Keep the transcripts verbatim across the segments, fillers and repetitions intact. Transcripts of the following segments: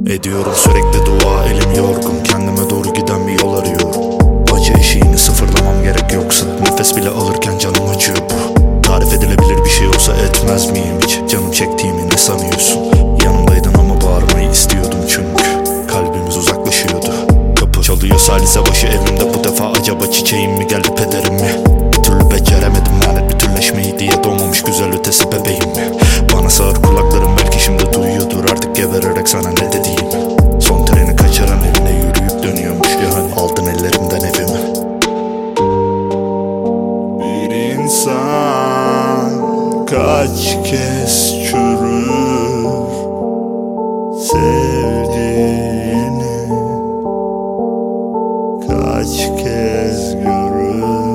Ediyorum sürekli dua, elim yorgun. Kendime doğru giden bir yol arıyorum. Acı eşiğini sıfırlamam gerek, yoksa nefes bile alırken canım acıyor bu. Tarif edilebilir bir şey olsa etmez miyim hiç? Canım çektiğimi ne sanıyorsun? Yanımdaydın ama bağırmayı istiyordum çünkü kalbimiz uzaklaşıyordu. Kapı çalıyor salise başı evimde, bu defa acaba çiçeğim mi geldi pederim mi? Bir türlü beceremedim lanet bütünleşmeyi diye, doğmamış güzel ötesi bebeğim mi? Bana sağır kulaklarım, belki şimdi duyuyordur artık gebererek sana ne dediğimi. Son treni kaçıran evine yürüyüp dönüyormuş ya hani, aldın ellerimden evimi. Bir insan kaç kez çürür sevdiğini, kaç kez görür.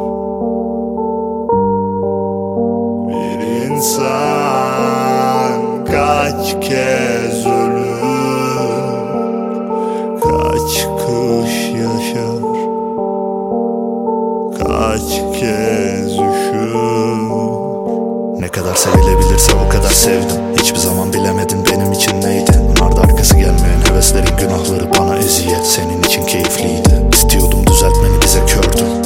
Bir insan kaç kez ölür, kaç kış yaşar, kaç kez üşür. Ne kadar sevilebilirse o kadar sevdim. Hiçbir zaman bilemedin benim için neydi. Ardı arkası gelmeyen heveslerin günahları bana eziyet. Senin için keyifliydi. İstiyordum düzeltmeni, bize kördün.